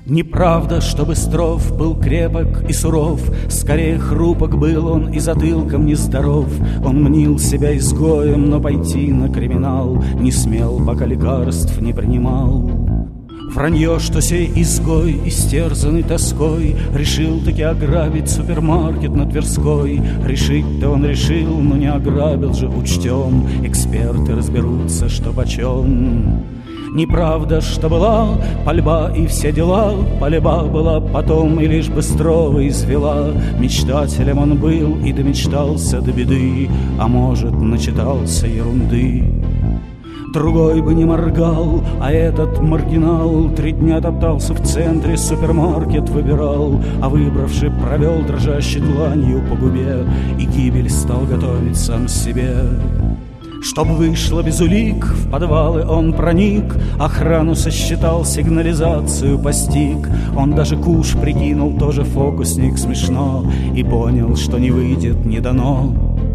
Неправда, что Быстров был крепок и суров, скорее хрупок был он и затылком нездоров. Он мнил себя изгоем, но пойти на криминал не смел, пока лекарств не принимал. Вранье, что сей изгой, истерзанный тоской, решил таки ограбить супермаркет на Тверской. Решить-то он решил, но не ограбил же, учтем, эксперты разберутся, что почем. Неправда, что была пальба и все дела, пальба была потом и лишь Быстрова извела. Мечтателем он был и домечтался до беды, а может, начитался ерунды. Другой бы не моргал, а этот маргинал 3 дня топтался в центре, супермаркет выбирал, а выбравши, провел дрожащей дланью по губе и гибель стал готовить сам себе. Чтоб вышло без улик, в подвалы он проник, охрану сосчитал, сигнализацию постиг. Он даже куш прикинул, тоже фокусник, смешно, и понял, что не выйдет, не дано.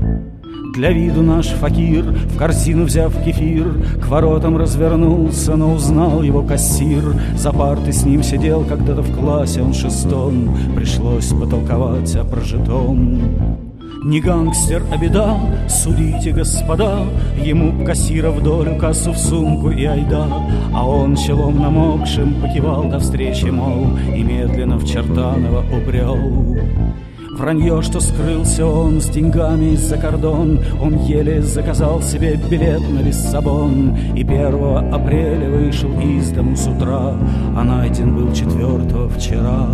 Для виду наш факир, в корзину взяв кефир, к воротам развернулся, но узнал его кассир. За партой с ним сидел когда-то в классе он 6-м, пришлось потолковать о прожитом. Не гангстер, а беда, судите, господа, ему кассира в долю, кассу в сумку и айда. А он челом намокшим покивал до встречи, мол, и медленно в Чертаново убрел. Вранье, что скрылся он с деньгами за кордон, он еле заказал себе билет на Лиссабон. И 1 апреля вышел из дому с утра, а найден был 4-го вчера.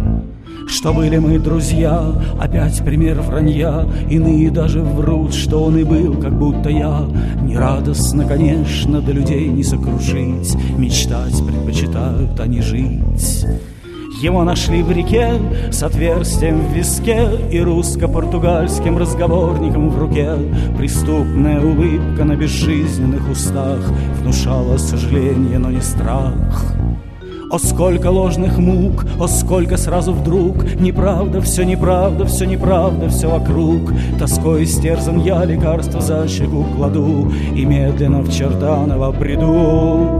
Что были мы друзья, опять пример вранья. Иные даже врут, что он и был, как будто я. Нерадостно, конечно, до людей не сокрушить, мечтать предпочитают, а не жить. Его нашли в реке с отверстием в виске и русско-португальским разговорником в руке. Преступная улыбка на безжизненных устах внушала сожаление, но не страх. О, сколько ложных мук, о, сколько сразу вдруг. Неправда, все неправда, все неправда, все вокруг. Тоской истерзан я, лекарство за щеку кладу и медленно в Чертаново приду.